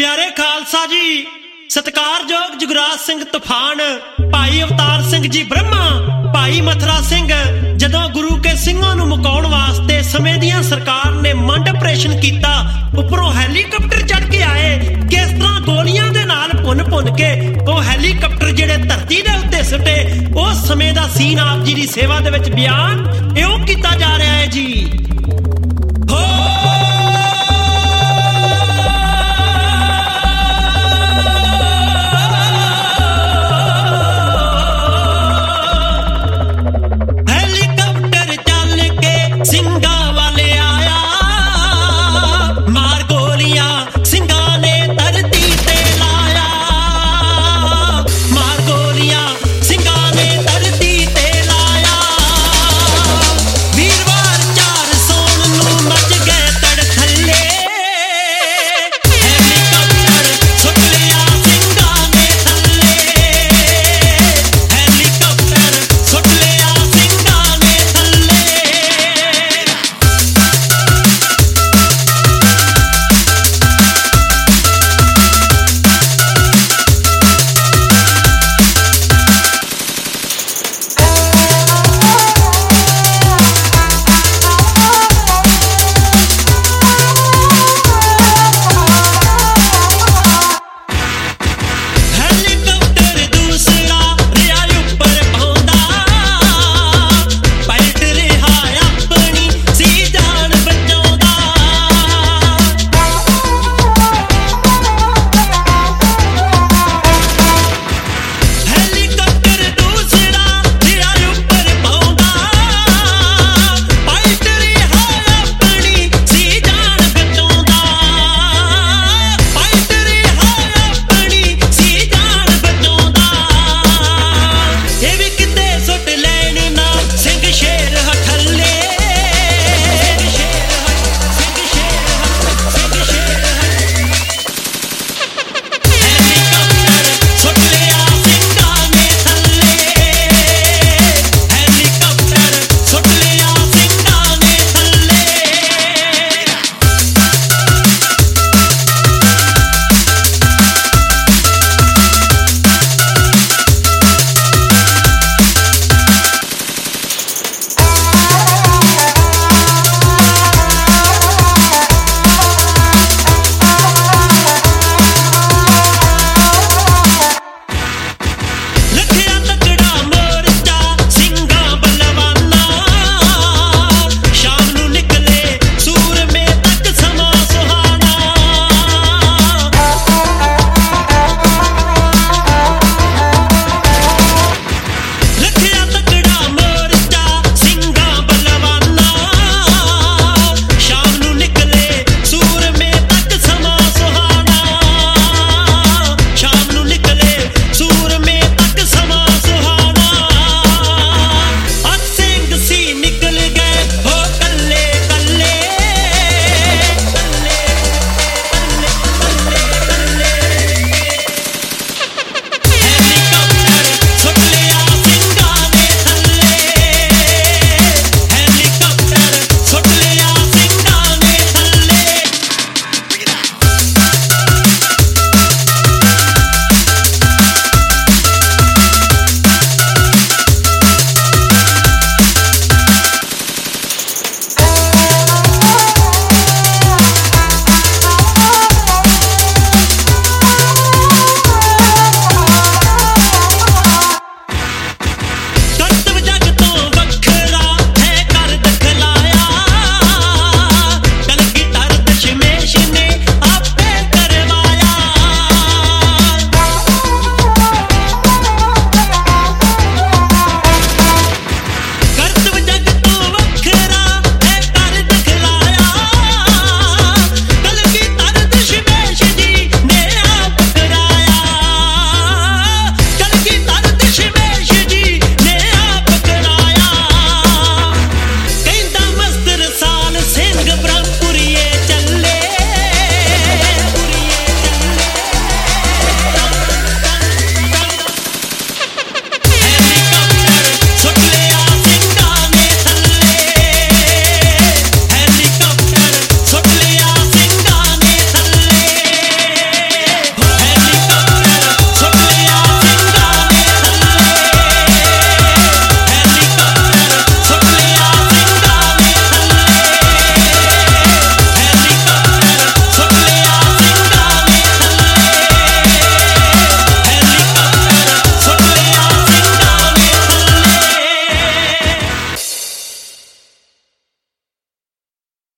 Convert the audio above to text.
ਪਿਆਰੇ ਖਾਲਸਾ ਜੀ, ਸਤਿਕਾਰਯੋਗ ਜੁਗਰਾਜ ਸਿੰਘ ਤੂਫਾਨ, ਭਾਈ ਅਵਤਾਰ ਸਿੰਘ ਜੀ ਬ੍ਰਹਮਾ, ਭਾਈ ਮਥਰਾ ਸਿੰਘ, ਜਦੋਂ ਗੁਰੂ ਕੇ ਸਿੰਘਾਂ ਨੂੰ ਮੁਕਾਉਣ ਵਾਸਤੇ ਸਮੇਂ ਦੀਆਂ ਸਰਕਾਰ ਨੇ ਮੰਡ ਆਪਰੇਸ਼ਨ ਕੀਤਾ, ਉੱਪਰੋਂ ਹੈਲੀਕਾਪਟਰ ਚੜ੍ਹ ਕੇ ਆਏ। ਕਿਸ ਤਰ੍ਹਾਂ ਗੋਲੀਆਂ ਦੇ ਨਾਲ ਭੁੰਨ ਕੇ ਉਹ ਹੈਲੀਕਾਪਟਰ ਜਿਹੜੇ ਧਰਤੀ ਦੇ ਉੱਤੇ ਸੁੱਟੇ, ਉਸ ਸਮੇਂ ਦਾ ਸੀਨ ਆਪ ਜੀ ਦੀ ਸੇਵਾ ਦੇ ਵਿੱਚ ਬਿਆਨ ਇਉਂ ਕੀਤਾ ਜਾ ਰਿਹਾ ਹੈ ਜੀ।